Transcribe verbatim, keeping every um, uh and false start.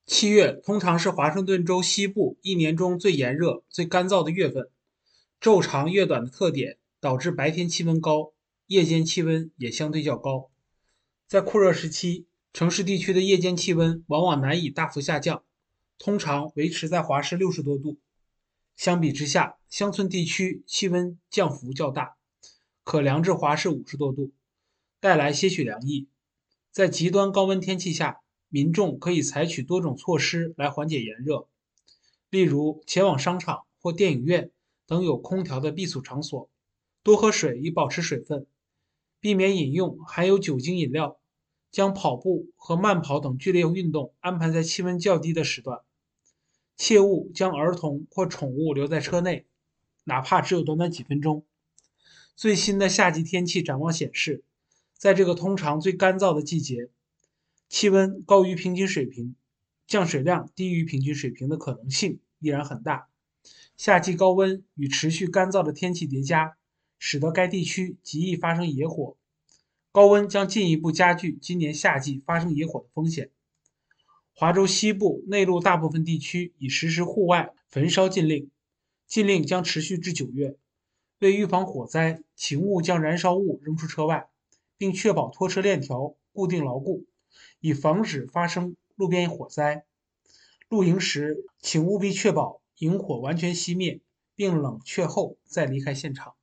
七月通常是华盛顿州西部一年中最炎热、最干燥的月份。昼长夜短的特点导致白天气温高，夜间气温也相对较高。在酷热时期，城市地区的夜间气温往往难以大幅下降，通常维持在华氏六十多度。相比之下，乡村地区气温降幅较大，可凉至华氏五十多度，带来些许凉意。在极端高温天气下，民众可以采取多种措施来缓解炎热，例如前往商场或电影院等有空调的避暑场所，多喝水以保持水分，避免饮用含有酒精饮料，将跑步和慢跑等剧烈运动安排在气温较低的时段，切勿将儿童或宠物留在车内，哪怕只有短短几分钟。最新的夏季天气展望显示，在这个通常最干燥的季节，气温高于平均水平，降水量低于平均水平的可能性依然很大。夏季高温与持续干燥的天气叠加，使得该地区极易发生野火。高温将进一步加剧今年夏季发生野火的风险。华州西部内陆大部分地区已实施户外焚烧禁令，禁令将持续至九月。为预防火灾，请勿将燃烧物扔出车外，并确保拖车链条固定牢固，以防止发生路边火灾。露营时，请务必确保营火完全熄灭，并冷却后再离开现场。